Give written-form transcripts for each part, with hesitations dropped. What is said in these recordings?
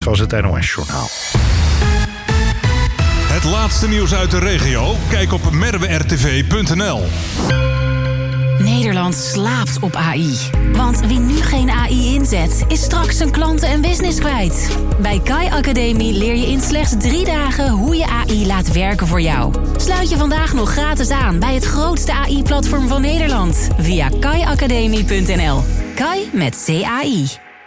Was het NOS-journaal. Het laatste nieuws uit de regio? Kijk op merwertv.nl. Nederland slaapt op AI. Want wie nu geen AI inzet, is straks zijn klanten en business kwijt. Bij Kai Academie leer je in slechts 3 dagen hoe je AI laat werken voor jou. Sluit je vandaag nog gratis aan bij het grootste AI-platform van Nederland. Via kaiacademie.nl. Kai met CAI.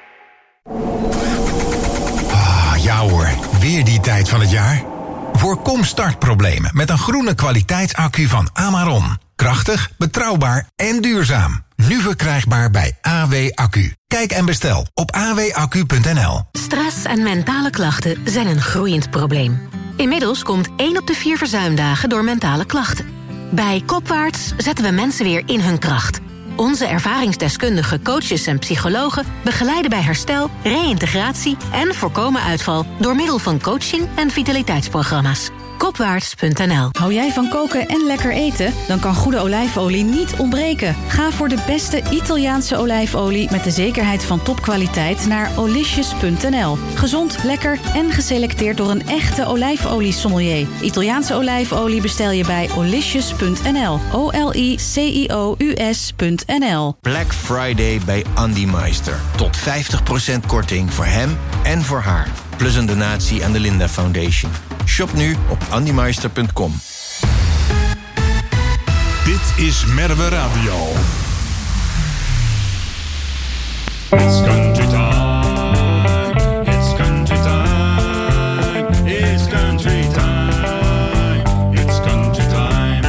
Ja hoor, weer die tijd van het jaar. Voorkom startproblemen met een groene kwaliteitsaccu van Amaron. Krachtig, betrouwbaar en duurzaam. Nu verkrijgbaar bij AW Accu. Kijk en bestel op awaccu.nl. Stress en mentale klachten zijn een groeiend probleem. Inmiddels komt 1 op de 4 verzuimdagen door mentale klachten. Bij Kopwaarts zetten we mensen weer in hun kracht. Onze ervaringsdeskundige coaches en psychologen begeleiden bij herstel, reïntegratie en voorkomen uitval door middel van coaching en vitaliteitsprogramma's. Kopwaarts.nl. Hou jij van koken en lekker eten? Dan kan goede olijfolie niet ontbreken. Ga voor de beste Italiaanse olijfolie met de zekerheid van topkwaliteit naar Olicious.nl. Gezond, lekker en geselecteerd door een echte olijfolie-sommelier. Italiaanse olijfolie bestel je bij Olicious.nl. OLICIOUS.nl. Black Friday bij Andy Meister. Tot 50% korting voor hem en voor haar. Plus een donatie aan de Linda Foundation. Shop nu op andymeister.com. Dit is Merwe Radio. It's country time. It's country time. It's country time. It's country time.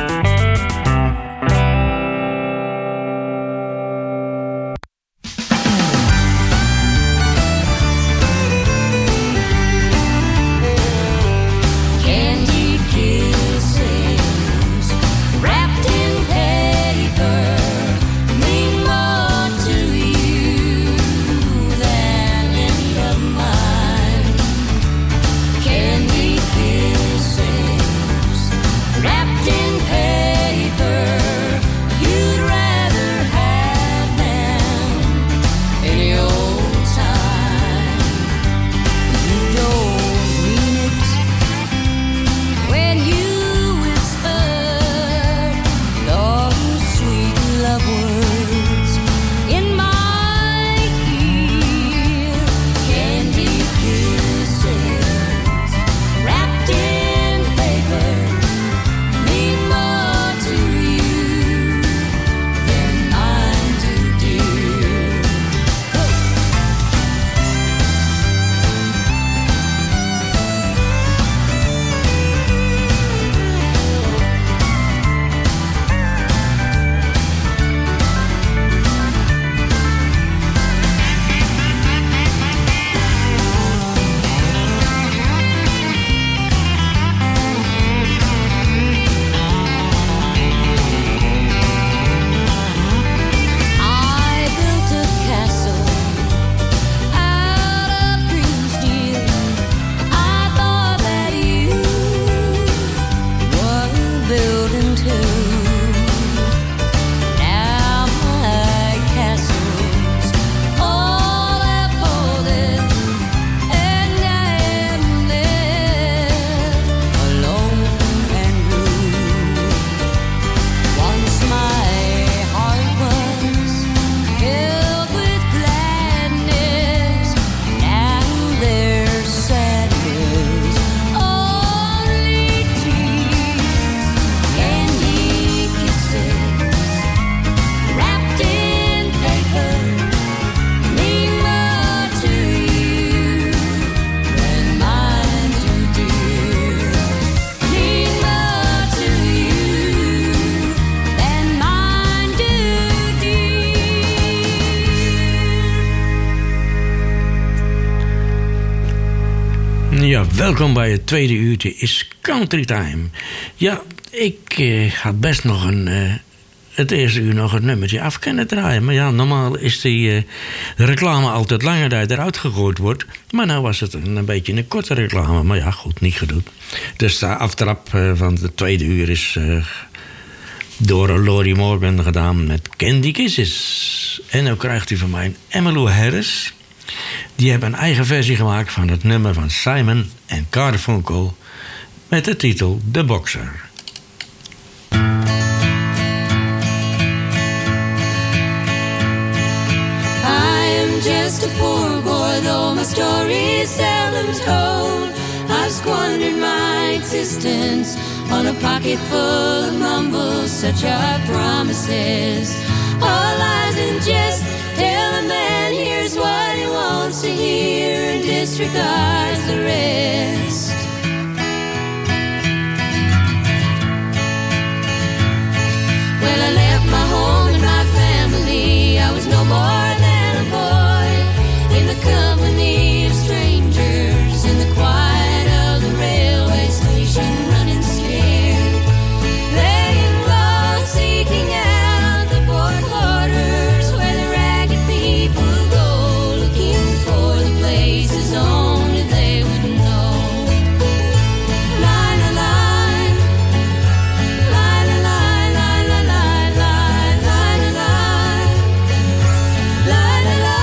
Ja, welkom bij het tweede uurtje is Country Time. Ja, ik had best nog het eerste uur nog een nummertje af kunnen draaien. Maar ja, normaal is de reclame altijd langer dat eruit gegooid wordt. Maar nou was het een beetje een korte reclame. Maar ja, goed, niet gedoe. Dus de aftrap van het tweede uur is door Laurie Morgan gedaan met Candy Kisses. En dan krijgt u van mij Emmylou Harris Die hebben een eigen versie gemaakt van het nummer van Simon en Garfunkel met de titel The Boxer. Just a poor boy, though my story is seldom told. I've squandered my existence on a pocket full of mumbles. Such are promises, all lies and jest. Tell a man here's what he wants to hear and disregards the rest. Well, I left my home and my family. I was no more than a boy in the company of strangers, in the quiet of the railway station, running scared, laying low, seeking out the boy quarters where the ragged people go, looking for the places only they would know. Line, line, line, line, line, line, line, line, line, line, line, line.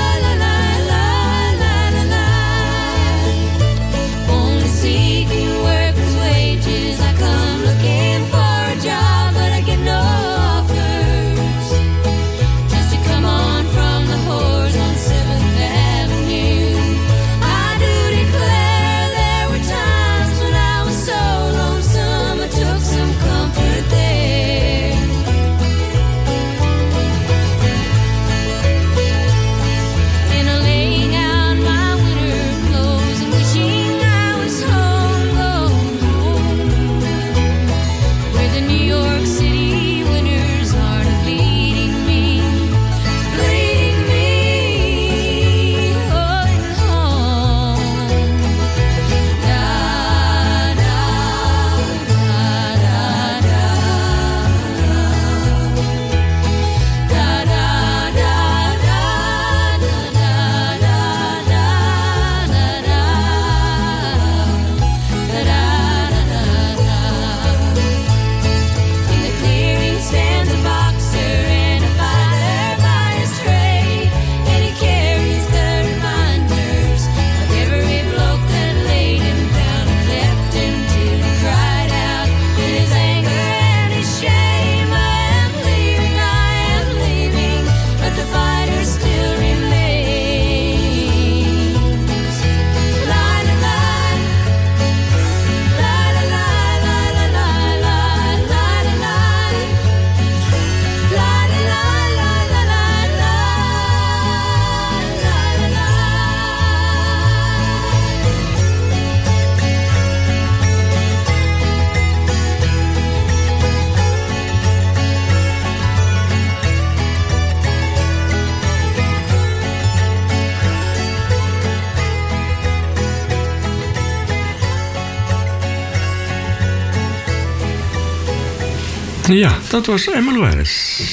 Ja, dat was Emmylou Harris.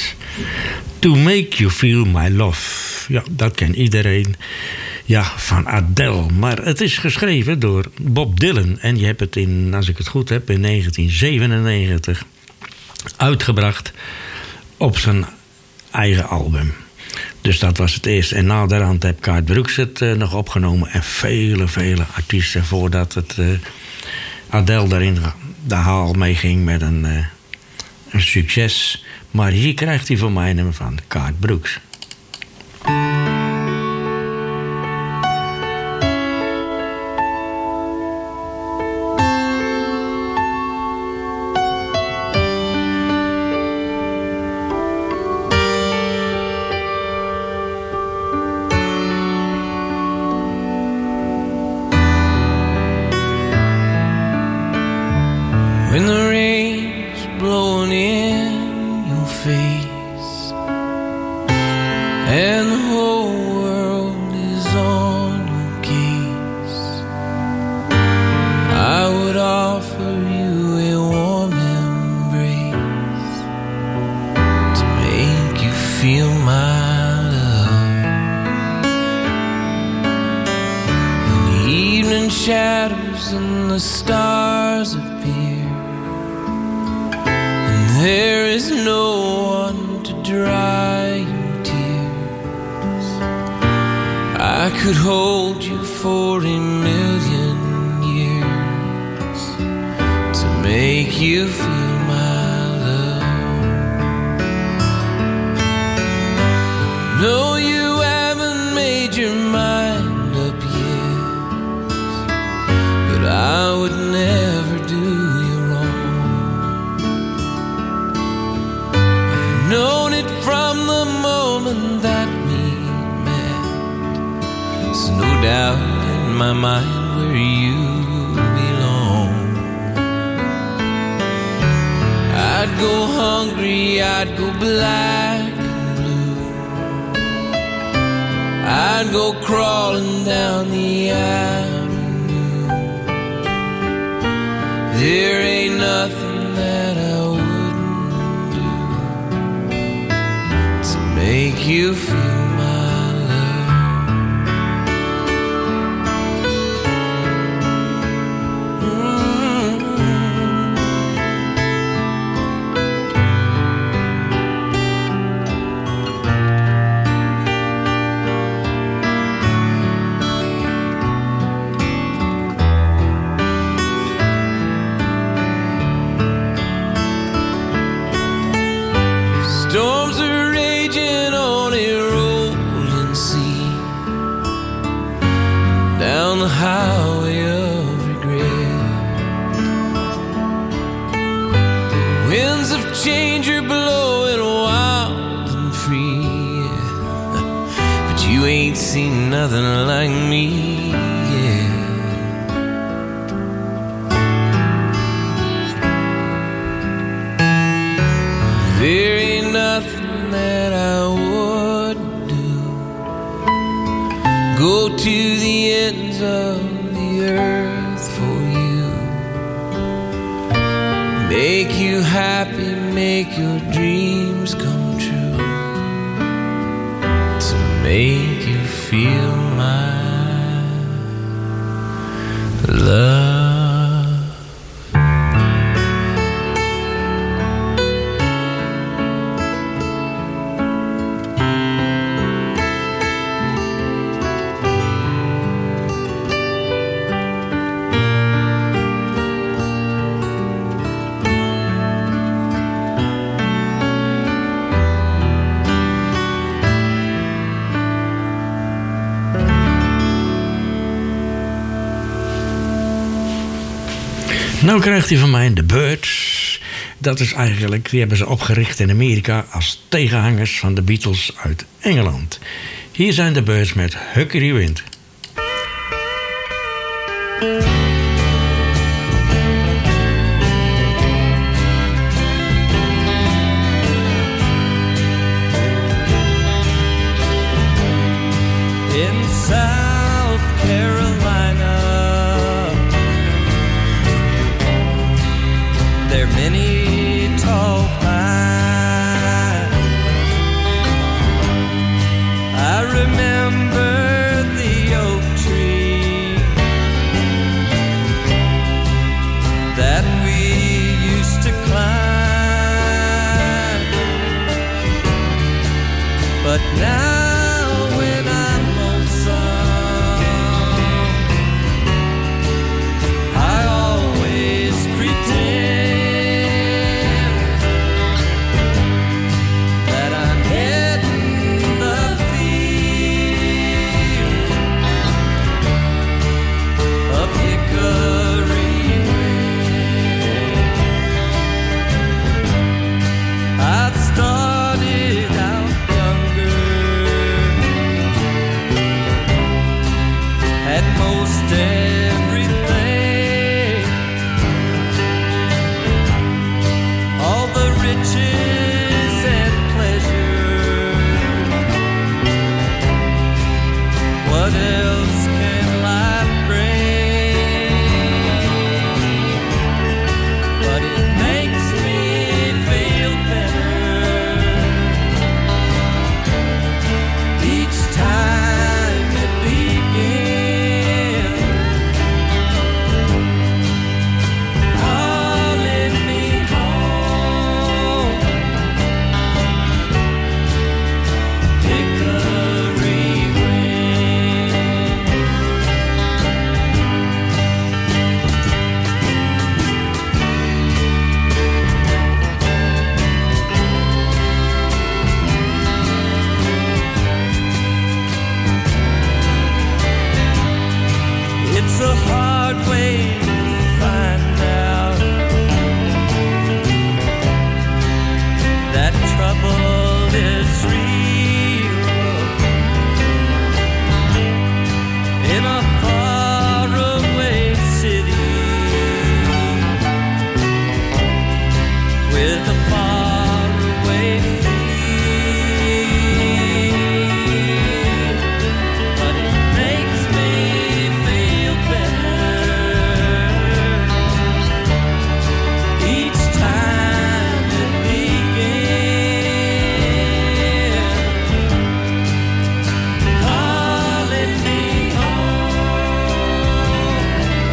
To Make You Feel My Love. Ja, dat kent iedereen. Ja, van Adele. Maar het is geschreven door Bob Dylan. En je hebt het in, als ik het goed heb, in 1997 uitgebracht op zijn eigen album. Dus dat was het eerste. En naderhand heb Garth Brooks het nog opgenomen. En vele artiesten voordat het Adele daarin de haal mee ging met een succes. Maar hier krijgt hij van mij een nummer van Garth Brooks. When the rain's blowing in your face and the whole world is on your case, I would offer you a warm embrace to make you feel my love. When the evening shadows and the stars appear, there is no one to dry your tears, I I could hold you for 1,000,000 years to make you feel my love. No, you haven't made your mind up yet, but I would never do you wrong. I've known it from the moment that we met. There's no doubt in my mind where you belong. I'd go hungry, I'd go black and blue, I'd go crawling down the avenue. There ain't nothing that I wouldn't do to make you feel my love. Storms are raging on a rolling sea, down the highway of regret. The winds of change are blowing wild and free, but you ain't seen nothing like me yet. There ain't nothing that I would do. Go to the ends of the earth for you. Make you happy, make your dreams come true. To make you feel my love. Nou krijgt hij van mij de Byrds. Dat is eigenlijk, die hebben ze opgericht in Amerika als tegenhangers van de Beatles uit Engeland. Hier zijn de Byrds met Huckleberry Wind. In South Carolina, there are many tall pines. I remember the oak tree that we used to climb, but now It's a hard way to find out that trouble is real in a faraway city with a faraway feel, but it makes me feel better each time it begins, calling me home,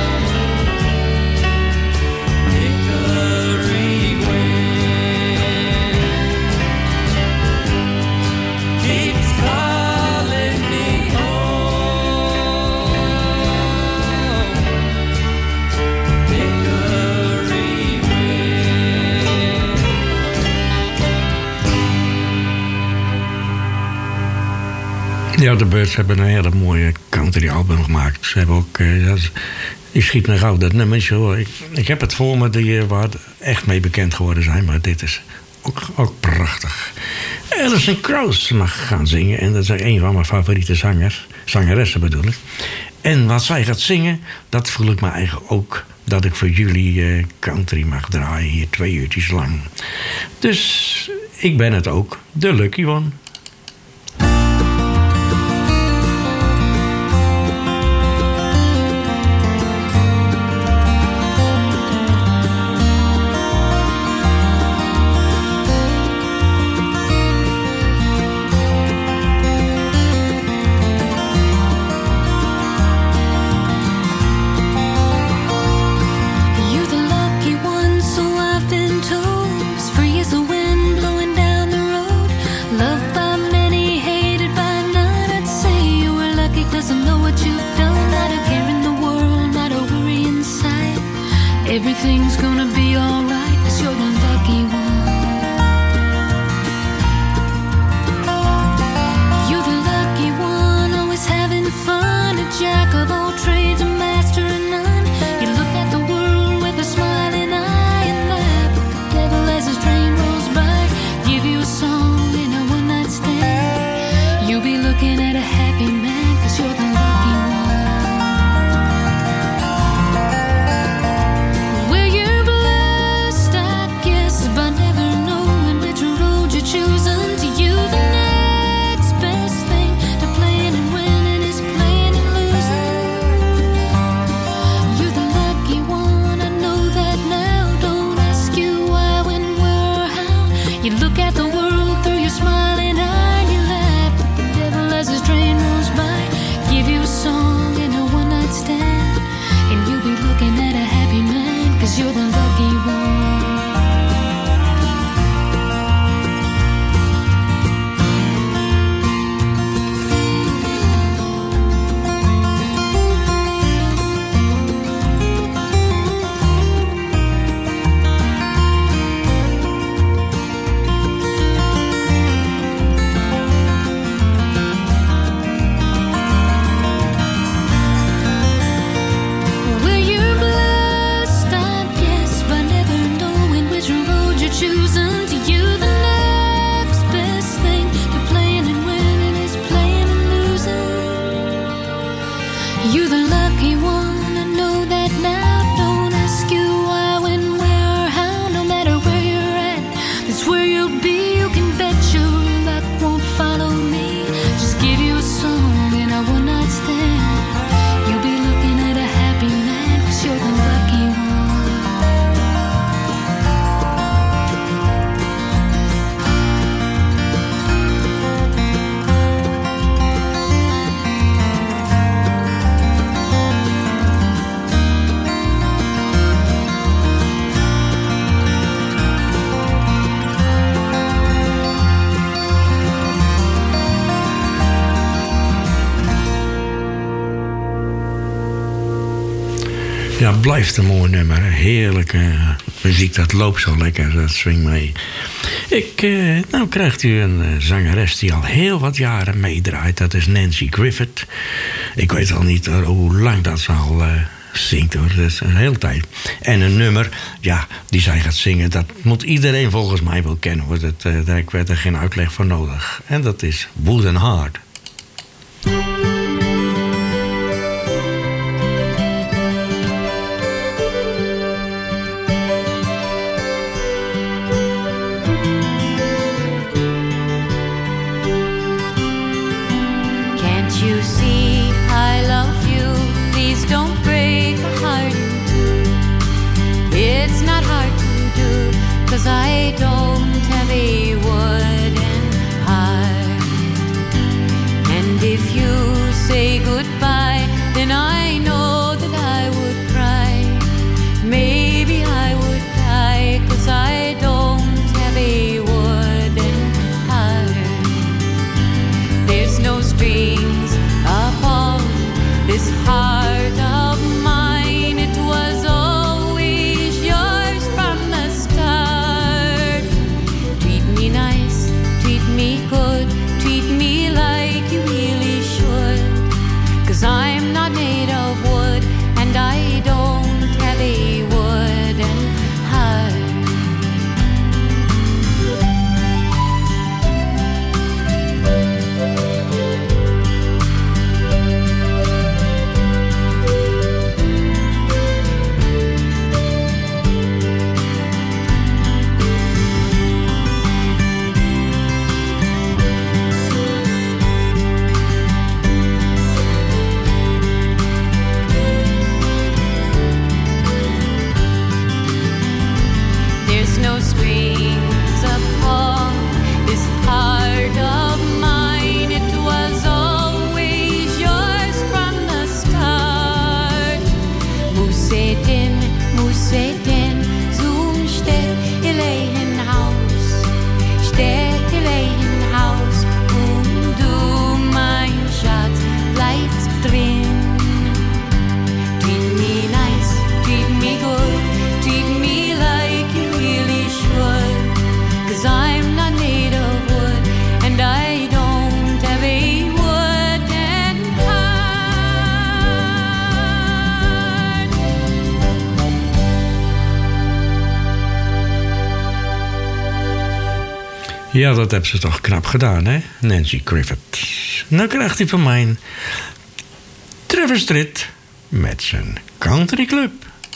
Hickory wind keeps calling me home, Hickory wind. Ja, de Birds hebben een hele mooie country album gemaakt. Ze hebben ook... die schiet me gauw, dat nummertje hoor. Ik heb het voor me waar echt mee bekend geworden zijn. Maar dit is ook prachtig. Alison Krauss mag gaan zingen. En dat is een van mijn favoriete zangeressen bedoel ik. En wat zij gaat zingen, dat voel ik me eigenlijk ook... dat ik voor jullie country mag draaien hier 2 uurtjes lang. Dus ik ben het ook, de lucky one. You're the lucky one, so I've been told. As free as the wind blowing down the road. Loved by many, hated by none. I'd say you were lucky 'cause I know what you've done. Not a care in the world, not a worry inside. Everything's gonna be alright 'cause you're the lucky one. You're the lucky one, always having fun. A jack of all trades, a master of none. You look at the world with a smiling eye and laugh at the devil as his train rolls by. Give you a song in a one-night stand. You'll be looking at a happy man 'cause you're the lucky one. Were you blessed, I guess, by never knowing which road you're choosing? To you the next best thing to playing and winning is playing and losing. You're the lucky one, I know that now. Don't ask you why, when, where, or how. You look at the world through your smiling eye and you laugh at the devil as his train rolls by. Give you a song in a one-night stand, and you'll be looking at a happy man 'cause you're the lucky one. Were you blessed, I guess, by never knowing which road you're choosing? To you the next best thing to playing and winning is playing and losing. You're the lucky one, I know that now. Don't ask you why, when, where, or how. No matter where you're at, that's where you'll be. You can bet your luck won't follow me. Just give you a song and a one-night stand. You'll be looking at a happy man 'cause you're the lucky one. Ja, blijft een mooi nummer. Heerlijke muziek, dat loopt zo lekker, dat swingt mee. Nou krijgt u een zangeres die al heel wat jaren meedraait. Dat is Nanci Griffith. Ik weet al niet hoe lang dat ze al zingt, hoor. Dat is een hele tijd. En een nummer, ja, die zij gaat zingen, dat moet iedereen volgens mij wel kennen, hoor. Daar werd er geen uitleg voor nodig. En dat is Wooden Heart. Don't break my heart in two. It's not hard to do, 'cause I don't have a wooden heart. And if you say goodbye, then I know that I would cry. Maybe I would die, 'cause I don't have a wooden heart. There's no strings upon this heart of mine. It was always yours from the start. Treat me nice, treat me good, treat me like you really should. 'Cause I'm not made of wood, and I don't have a wooden heart. No strings upon this heart of mine. It was always yours from the start. Musetin, zoom steht ihr in Haus. Steht ihr in Haus. Und du, mein Schatz, bleibst drin. Treat me nice, treat me good, treat me like you really should. 'Cause I'm not made of wood, and I don't have a wooden heart. Ja, dat hebben ze toch knap gedaan, hè? Nanci Griffith. Nou krijgt hij van mij Trevor Stritt met zijn Country Club.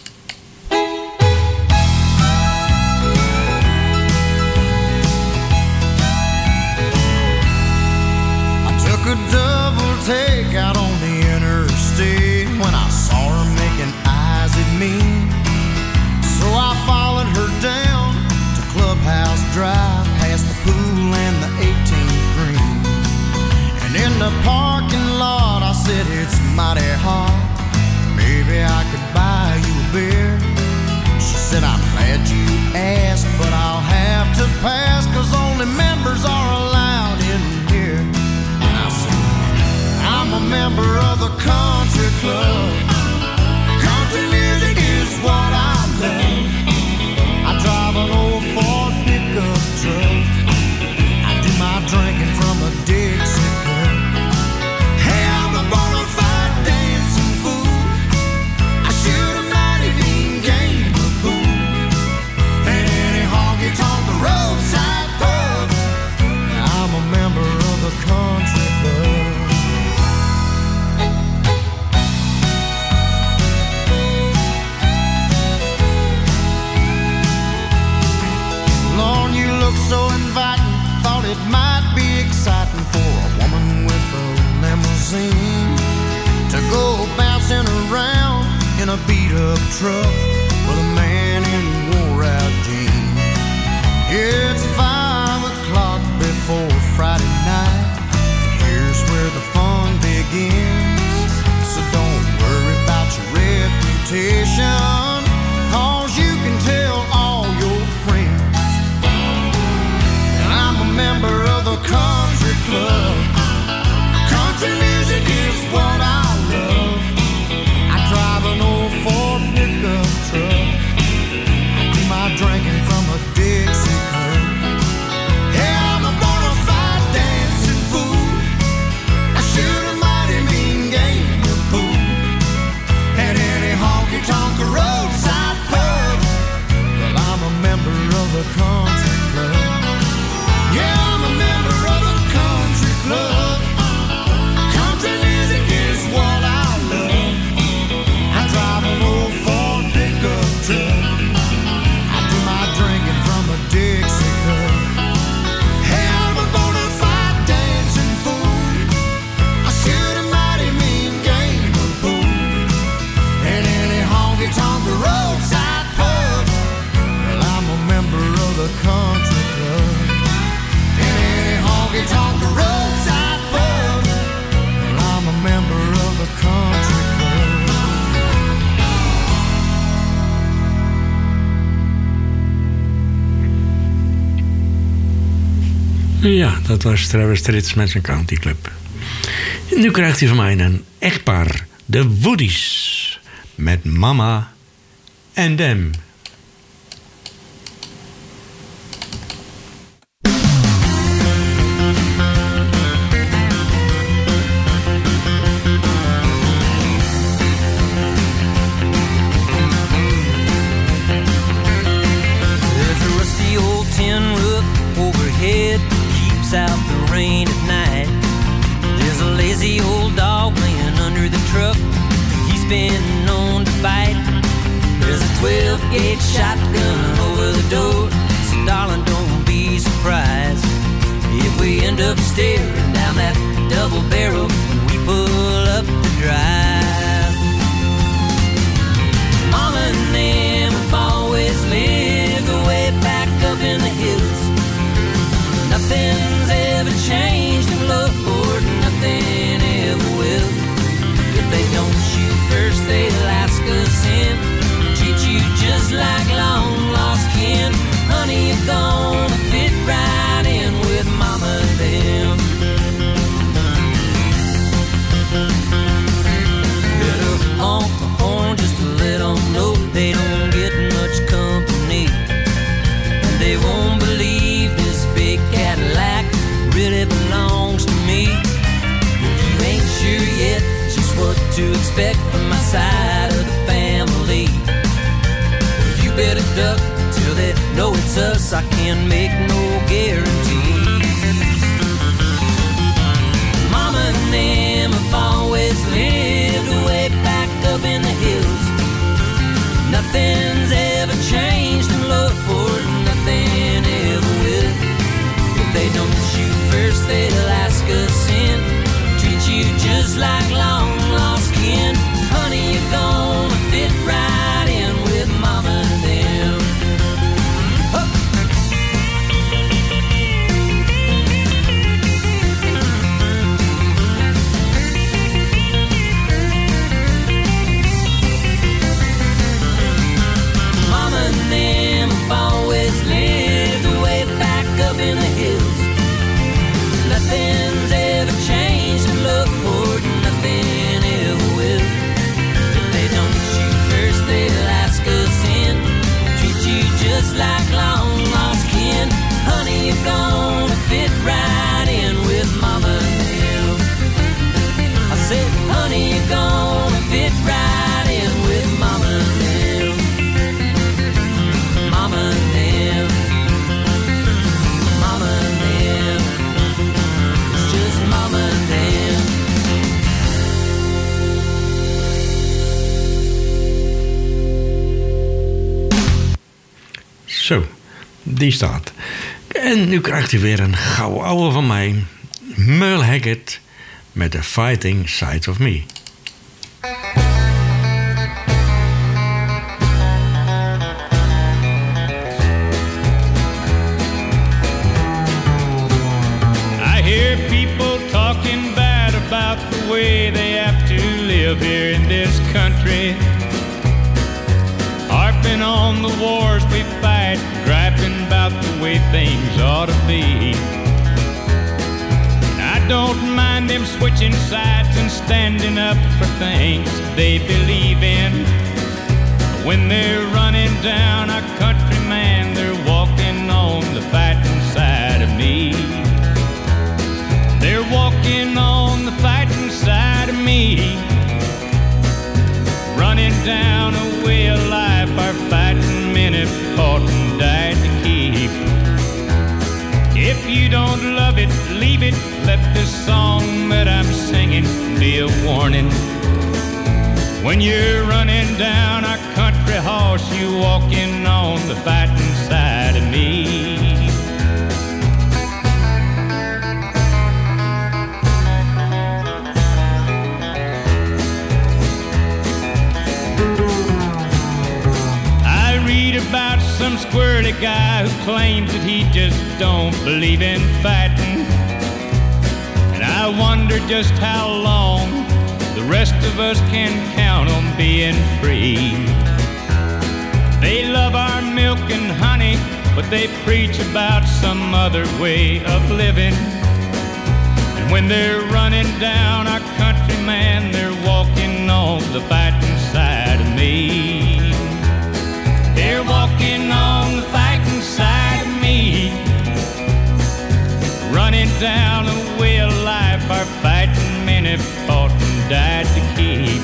A double take out on the interstate when I saw her making eyes at me. So I followed her down to Clubhouse Drive, past the pool and the 18th green. And in the parking lot I said, it's mighty hot, maybe I could buy you a beer. She said, I'm glad you asked, but I'll have to pass, 'cause only members are allowed in here. I'm a member of the country club. Country music is what I love. I drive an old Ford pickup truck. I do my drinking from a Dixie cup. Hey, I'm a bona fide dancing fool. I shoot a mighty mean game of pool. And any honky-tonk the roadside pub. I'm a member of the country club. So inviting, thought it might be exciting for a woman with a limousine to go bouncing around in a beat-up truck with a man in wore-out jeans. It's 5 o'clock before Friday night, and here's where the fun begins. So don't worry about your reputation, 'cause you can tell all your friends. Member of the country club. Country music is what I love. I drive an old Ford pickup truck. Ja, dat was Travis Tritt met zijn Country Club. Nu krijgt hij van mij een echtpaar. De Woodies. Met Mama and Them. Out the rain at night. There's a lazy old dog laying under the truck. He's been known to bite. There's a 12-gauge shotgun over the door. So darling, don't be surprised if we end up staring down that double barrel when we pull up the drive. Mama and them have always lived way back up in the hills. Nothing's ever changed in love, Lord, nothing ever will. If they don't shoot first, they'll ask us in. Treat you just like long lost kin. Honey, you're gonna fit right in with Mama and them. Better honk the horn just to let them know they don't get much company. And they won't believe this big Cadillac really belongs to me. If you ain't sure yet just what to expect from my side of the family, you better duck till they know it's us. I can't make no guarantees. Mama and them have always lived way back up in the hills. Nothing's ever changed in love, for nothing ever will. If they don't shoot first, they'll ask us in. Treat you just like long lost kin. Honey, you're gonna fit right in with Mama and them. Huh. Mama and them have always lived way back up in the hills. Nothing's ever changed in love, Lord, nothing ever will. If they don't shoot first, they'll ask us in. Treat you just like long lost kin. Honey, you're gonna fit right in with Mama and them. I said, honey, you're gonna fit right in with Mama and them. Mama and them. Mama and them. It's just Mama and them. Zo, die staat. En nu krijgt hij weer een gouden ouwe van mij. Merle Haggard met The Fighting Sides of Me. I hear people talking bad about the way they have to live here in this country. Harping on the wars we fight, griping about the way things ought to be. And I don't mind them switching sides and standing up for things they believe in. But when they're running down our country, man, they're walking on the fighting side of me. They're walking on the fighting side of me. Running down a way of life our fighting men have fought and died to keep. If you don't love it, leave it. Let this song that I'm singing be a warning. When you're running down our country horse, you walking on the fighting side of me. About some squirrely guy who claims that he just don't believe in fighting. And I wonder just how long the rest of us can count on being free. They love our milk and honey, but they preach about some other way of living. And when they're running down our country, man, they're walking on the fighting side of me. They're walking on the fighting side of me. Running down the way of life our fighting men have fought and died to keep.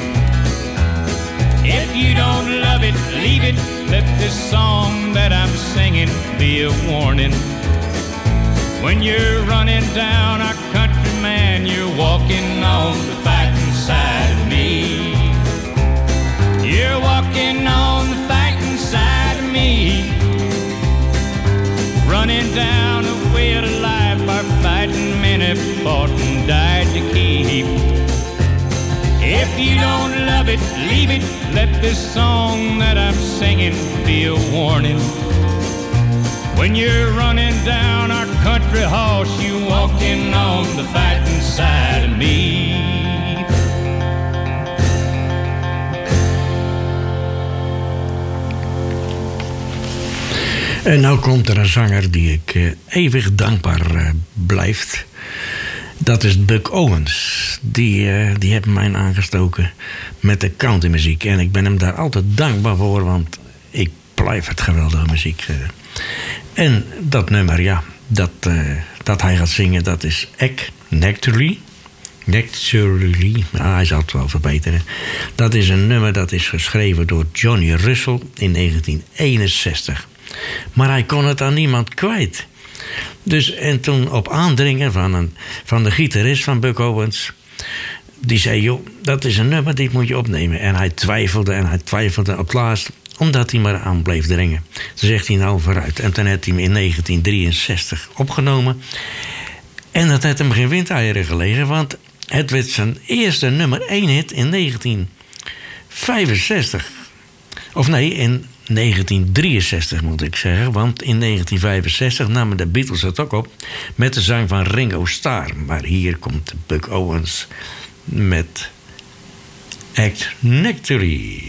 If you don't love it, leave it. Let this song that I'm singing be a warning. When you're running down our country, man, you're walking on the fighting side of me. You're walking on the fighting side of me. Running down the way of life our fighting men have fought and died to keep. If you don't love it, leave it. Let this song that I'm singing be a warning. When you're running down our country horse, you walking on the fighting side of me. En nou komt er een zanger die ik eeuwig dankbaar blijft. Dat is Buck Owens. Die heeft mij aangestoken met de countrymuziek. En ik ben hem daar altijd dankbaar voor, want ik blijf het geweldige muziek. En dat nummer, ja, dat hij gaat zingen, dat is Act Naturally. Hij zal het wel verbeteren. Dat is een nummer dat is geschreven door Johnny Russell in 1961. Maar hij kon het aan niemand kwijt. Dus, en toen op aandringen van de gitarist van Buck Owens, die zei, joh, dat is een nummer, die moet je opnemen. En hij twijfelde op het laatst, omdat hij maar aan bleef dringen. Toen zegt hij nou vooruit. En toen heeft hij hem in 1963 opgenomen. En dat heeft hem geen windeieren gelegen, want het werd zijn eerste nummer 1 hit in 1965. Of nee, in 1963 moet ik zeggen, want in 1965 namen de Beatles het ook op met de zang van Ringo Starr. Maar hier komt Buck Owens met Act Naturally.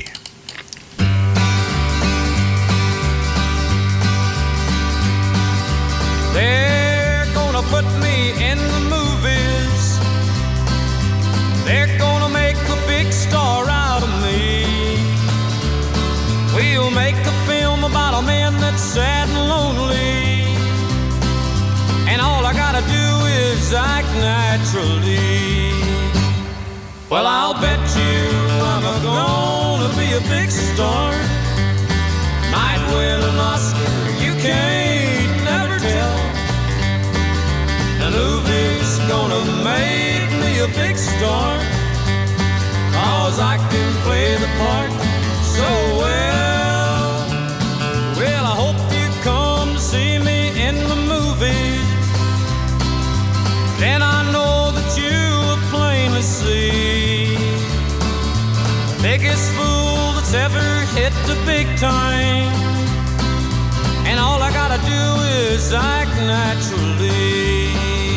They're gonna put me in the movies. They're gonna make a big star out of me. We'll make a film about a man that's sad and lonely. And all I gotta do is act naturally. Well, I'll bet you I'm gonna be a big star. Might win an Oscar, you can't never tell. The movie's gonna make me a big star, 'cause I can play the part so well. Well, I hope you come to see me in the movies. Then I know that you will plainly see the biggest fool that's ever hit the big time. And all I gotta do is act naturally.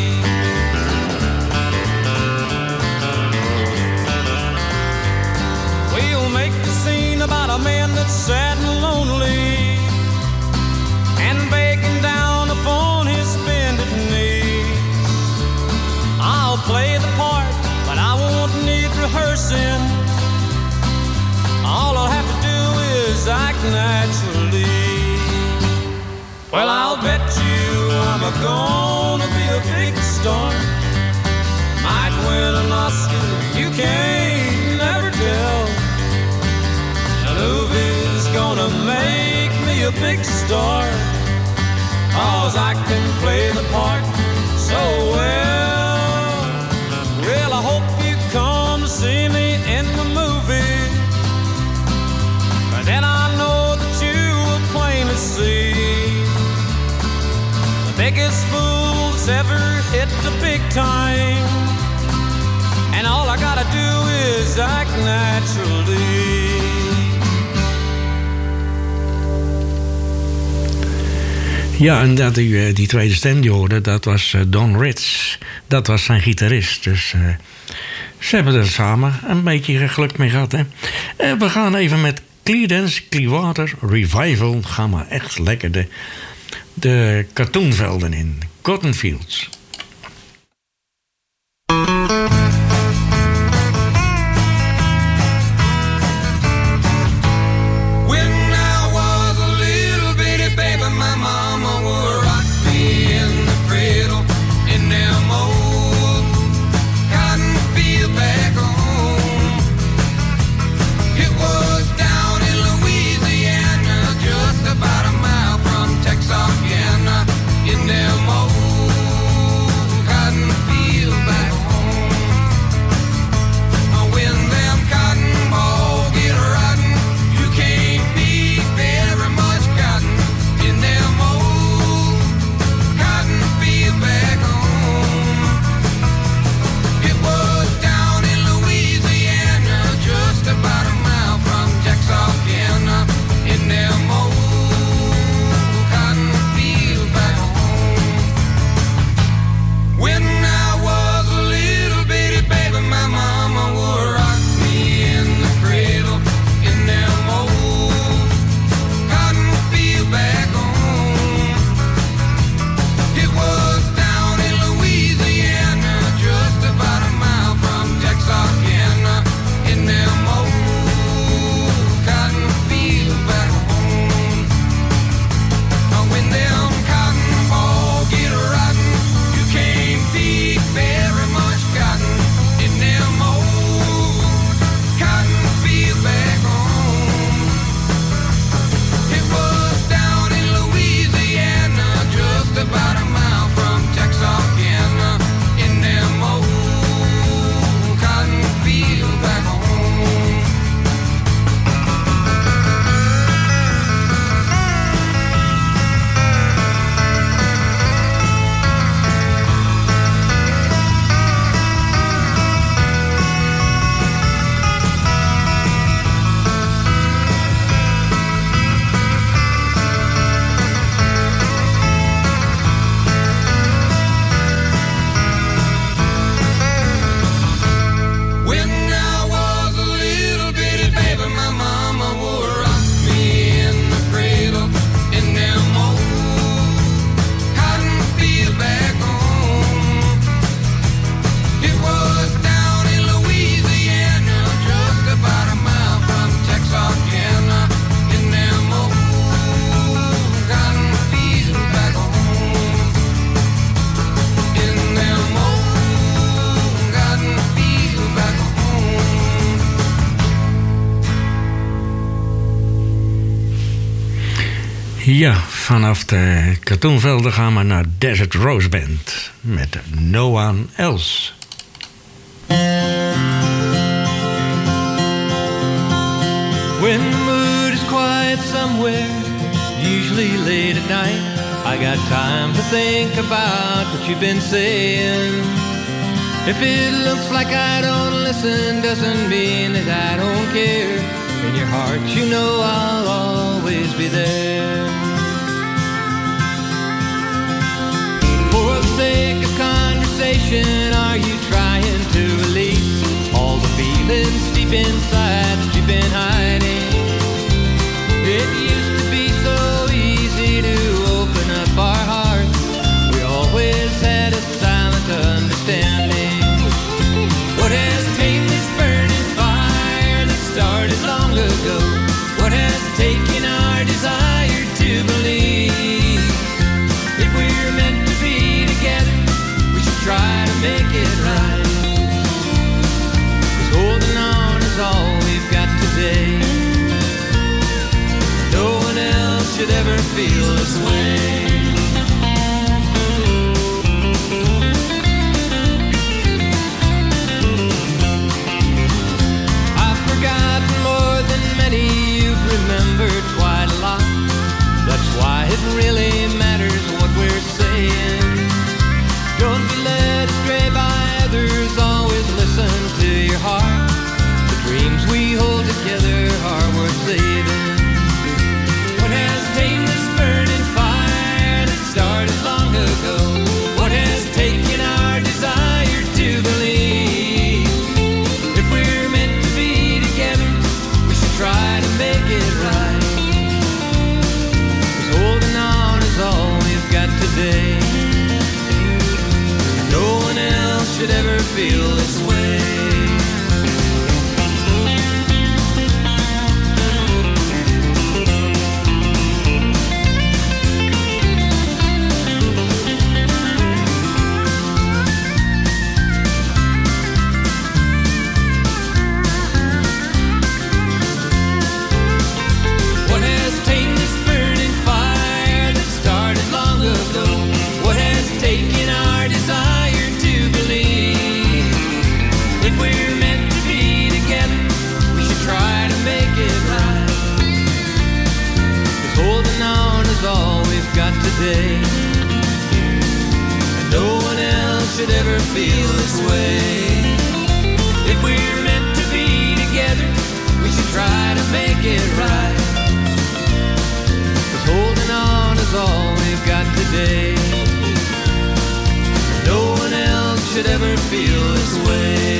We'll make the scene about a man that's sad and lonely and begging down upon his bended knees. I'll play the part, but I won't need rehearsing. All I'll have to do is act naturally. Well, I'll bet you I'm gonna be a big star. Might win an Oscar, you can't never tell. The movie's gonna make me a big star, 'cause I can play the part so well. Well, I hope you come to see me in the movie. But then I know that you will plainly see the biggest fool that's ever hit the big time. And all I gotta do is act naturally. Ja, en dat die tweede stem die hoorde, dat was Don Ritz. Dat was zijn gitarist. Dus ze hebben er samen een beetje geluk mee gehad. Hè? We gaan even met Creedence Clearwater Revival. Gaan we echt lekker de katoenvelden in, Cotton Fields. Ja, vanaf de katoenvelden gaan we naar Desert Rose Band met No One Else. When the mood is quiet somewhere, usually late at night, I got time to think about what you've been saying. If it looks like I don't listen, doesn't mean that I don't care. In your heart, you know I'll always be there. For the sake of conversation, are you trying to release all the feelings deep inside that you've been hiding? It used to be so easy to open up our hearts. We always had a silent understanding. What has tamed this burning fire that started long ago? What has taken our desire to believe? If we're meant to be together, we should try to make it right. 'Cause holding on is all we've got today. No one else should ever feel this way. I've forgotten more than many, you've remembered quite a lot. That's why it really matters what we're saying. Don't be led astray by others, always listen to your heart. The dreams we hold together are worth saving. What has tamed this burning fire that started long ago? What has taken our desire to believe? If we're meant to be together, we should try to make it right. 'Cause holding on is all today. And no one else should ever feel this way. If we're meant to be together, we should try to make it right. 'Cause holding on is all we've got today. No one else should ever feel this way.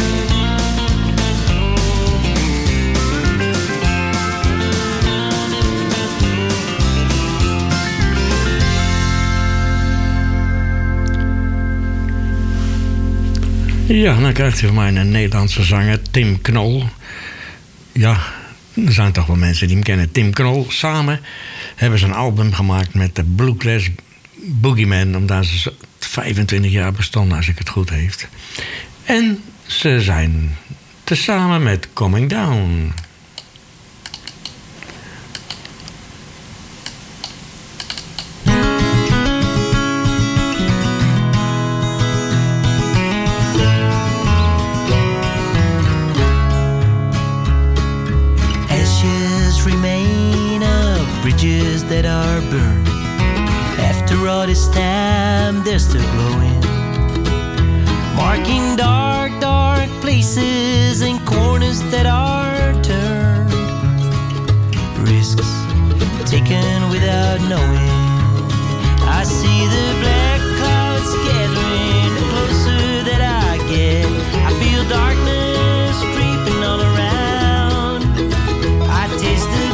Ja, dan krijgt u van mij een Nederlandse zanger, Tim Knol. Ja, er zijn toch wel mensen die hem kennen. Tim Knol, samen hebben ze een album gemaakt met de Bluegrass Boogeyman, omdat ze 25 jaar bestonden, als ik het goed heeft. En ze zijn tezamen met Coming Down. That are burned. After all this time, they're still glowing, marking dark, dark places and corners that are turned. Risks taken without knowing. I see the black clouds gathering. The closer that I get, I feel darkness creeping all around. I taste the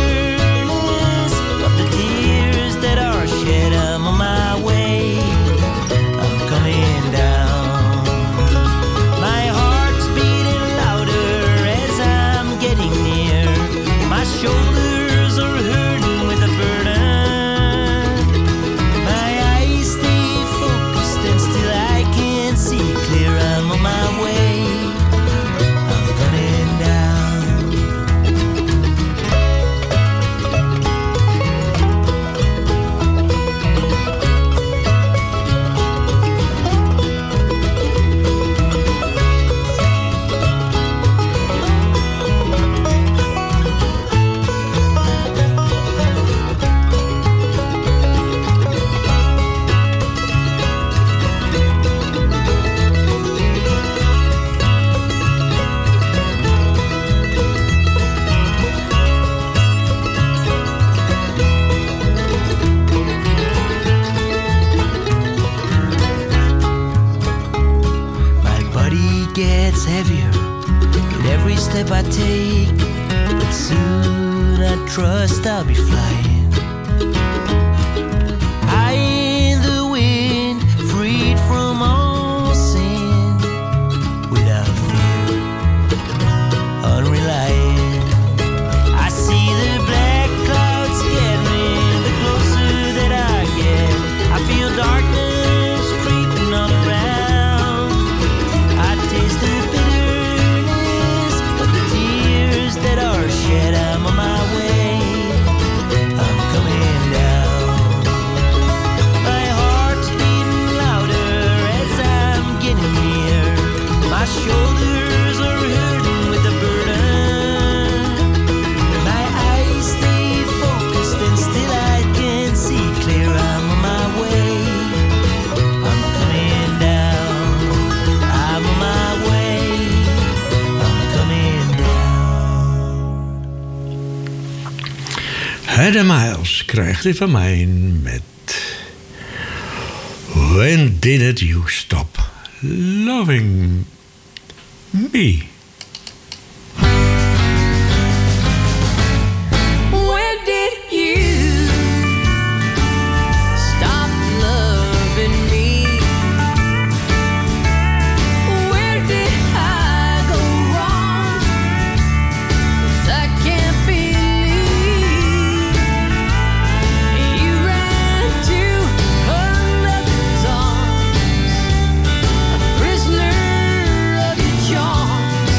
I'm on my way, I'm coming down. My heart's beating louder as I'm getting near. My shoulders are hurting with a burden. My eyes stay focused and still I can't see clear. I'm on my way, I'm coming down. Gets heavier with every step I take, but soon I trust I'll be flying high in the wind, freed from all sin, without fear, unrelying. I see the black clouds gathering. The closer that I get, I feel darkness creeping all around. I taste the bitterness of the tears that are shed. I'm on my way, I'm coming down. My heart's beating louder as I'm getting near. My shoulders are hurting with a burden. My eyes stay focused and still I can't see clear. I'm on my way, I'm coming down. I'm on my way, I'm coming down. Heather Miles krijgt u van mij met When Did You Stop Loving Me? When did you stop loving me? Where did I go wrong? 'Cause I can't believe you ran to another's arms, a prisoner of your charms.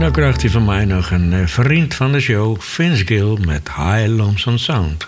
Nou krijgt hij van mij nog een vriend van de show, Vince Gill, met High Lonesome Sound.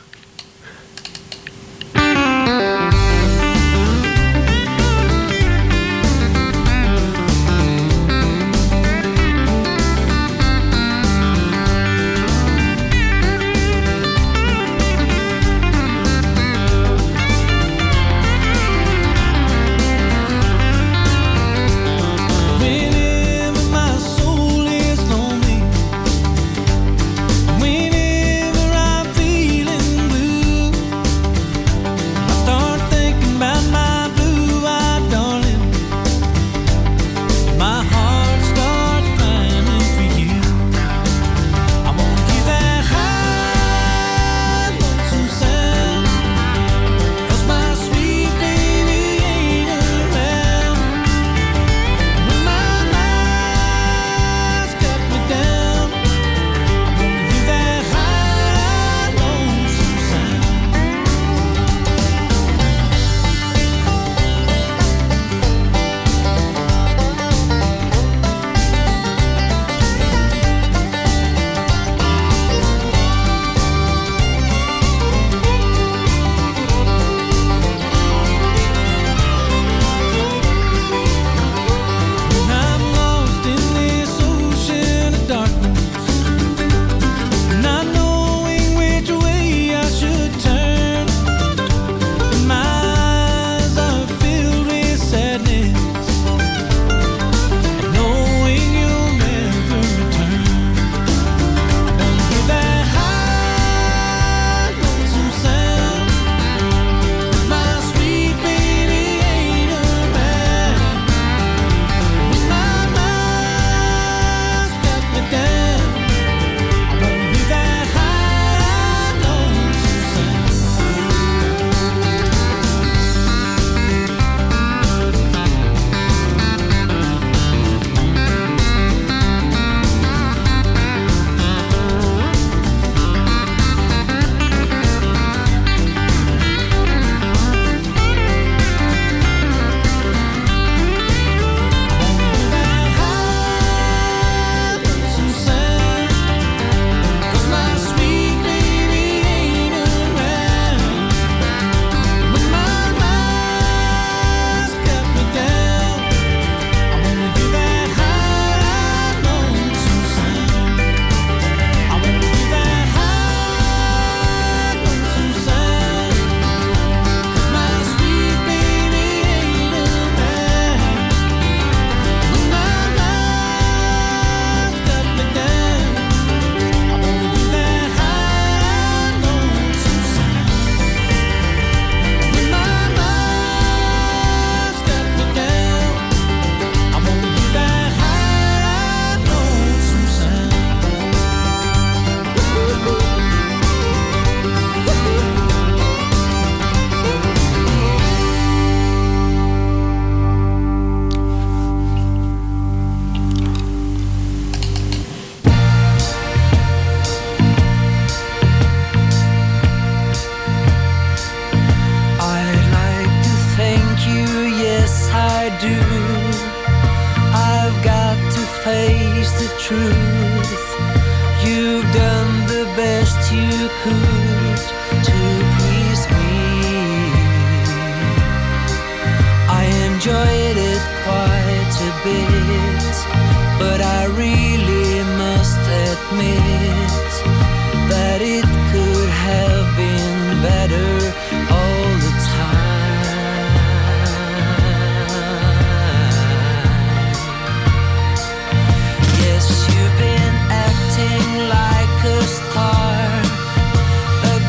Yes, you've been acting like a star, a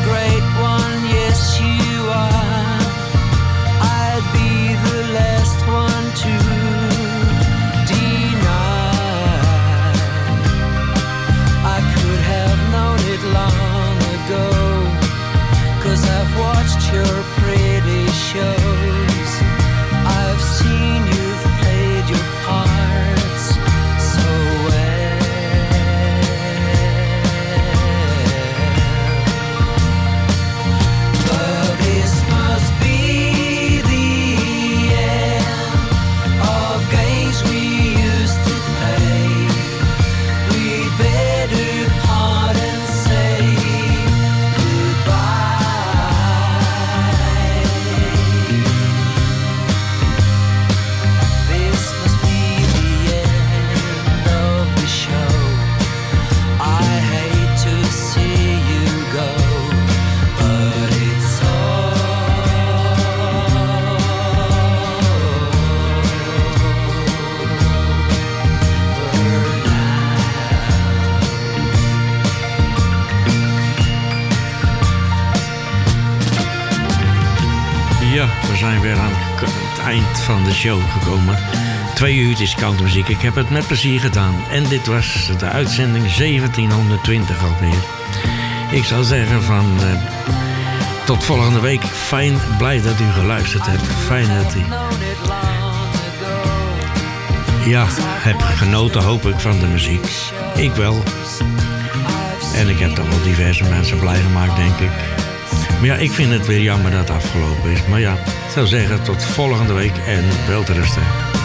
Ja, we zijn weer aan het eind van de show gekomen. 2 uurtjes countrymuziek. Ik heb het met plezier gedaan. En dit was de uitzending 1720 alweer. Ik zou zeggen van... tot volgende week. Fijn, blij dat u geluisterd hebt. Fijn dat u... Ja, heb genoten hoop ik van de muziek. Ik wel. En ik heb toch wel diverse mensen blij gemaakt, denk ik. Maar ja, ik vind het weer jammer dat het afgelopen is. Maar ja, ik zou zeggen tot volgende week en wel te rusten.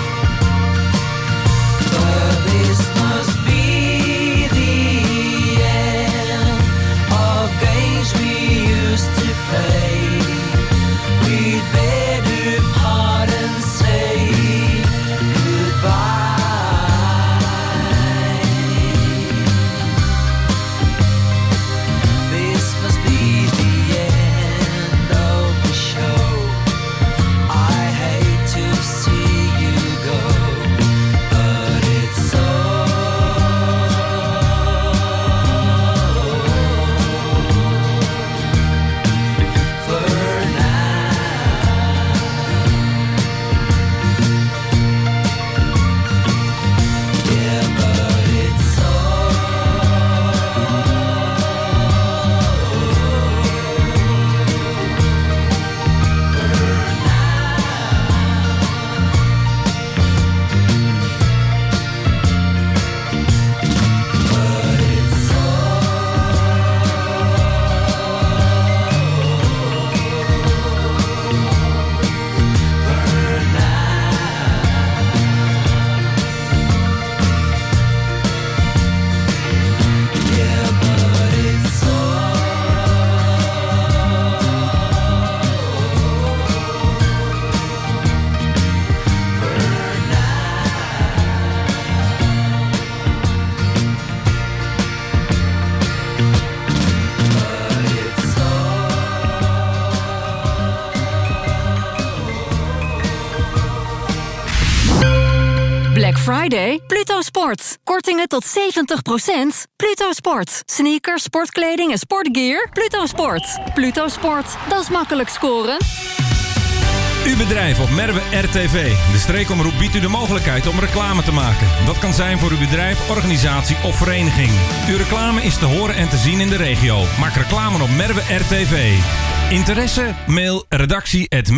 Friday, Pluto Sport. Kortingen tot 70%. Pluto Sport. Sneakers, sportkleding en sportgear. Pluto Sport. Pluto Sport, dat is makkelijk scoren. Uw bedrijf op Merwe RTV. De streekomroep biedt u de mogelijkheid om reclame te maken. Dat kan zijn voor uw bedrijf, organisatie of vereniging. Uw reclame is te horen en te zien in de regio. Maak reclame op Merwe RTV. Interesse? Mail redactie@